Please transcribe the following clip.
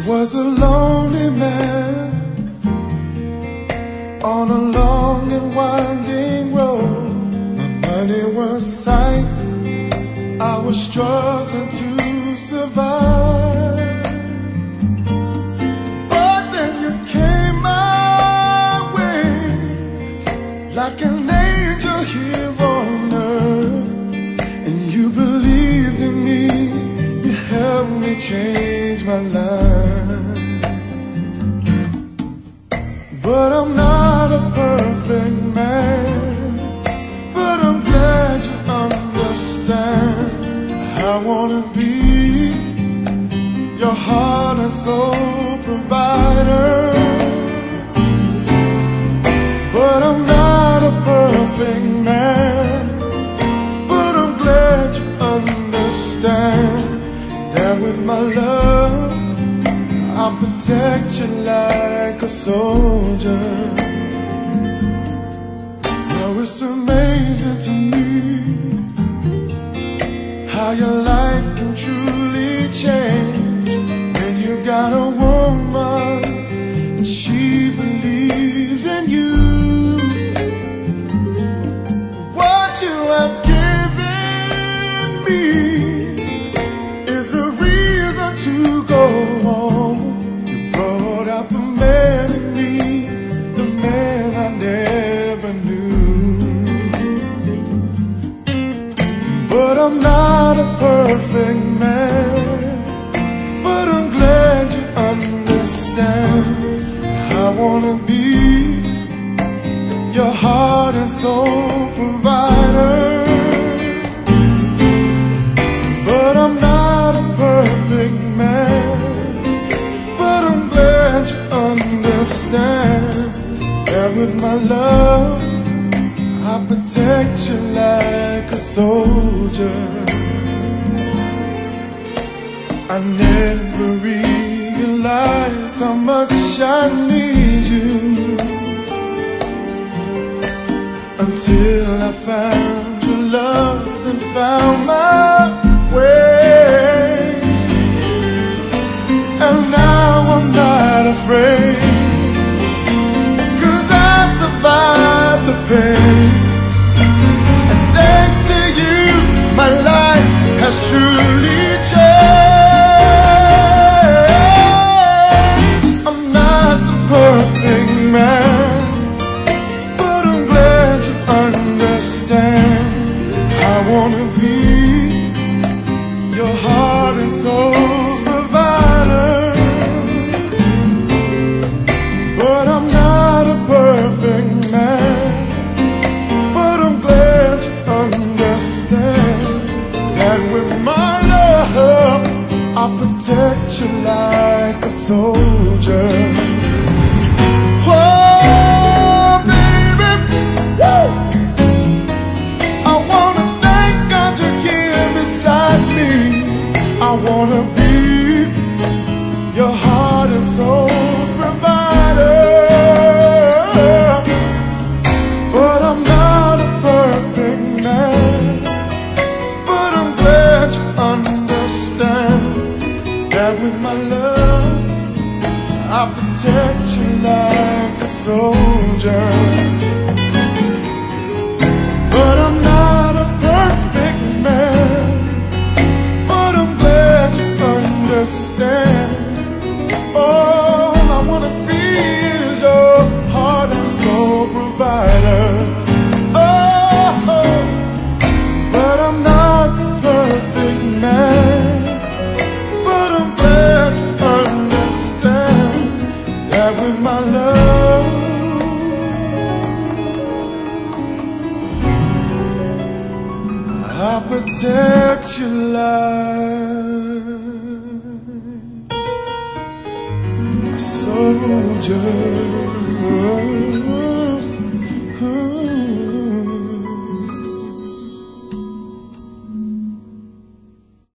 Was a lonely man on a long and winding road. My money was tight, I was struggling to survive. But then you came my way, like an angel here on earth, and you believed in me, you helped me change my life. But I'm not a perfect man, but I'm glad you understand. I wanna be your heart and soul provider. But I'm not a perfect man, but I'm glad you understand that with my love I'll protect you like a soldier. Now it's amazing to me how your life can truly change when you got a woman and she believes in you. What you have given me is a reason to go on. Brought out the man in me, the man I never knew. But I'm not a perfect man, but I'm glad you understand. I wanna be your heart and soul provider. But I'm not a perfect man, understand that with my love I protect you like a soldier. I never realized how much I need you until I found your love and found my way. And now I'm not afraid, 'cause I survived the pain. And thanks to you, my life has truly changed. I'm not the perfect man, but I'm glad you understand. I wanna be your heart and soul provider. But I'm not a perfect man, but I'm glad you understand that with my love I'll protect you like a soldier. Oh, baby, woo! I wanna thank God you're here beside me. I wanna be your heart and soul provider. But I'm not a perfect man, but I'm glad you understand that with my love I'll protect you like a soldier. But I'm not a perfect man, but I'm glad you understand. All I wanna be is your heart and soul provider. Oh, but I'm not the perfect man, but I'm glad you understand that with my love I'll protect your life, soldier.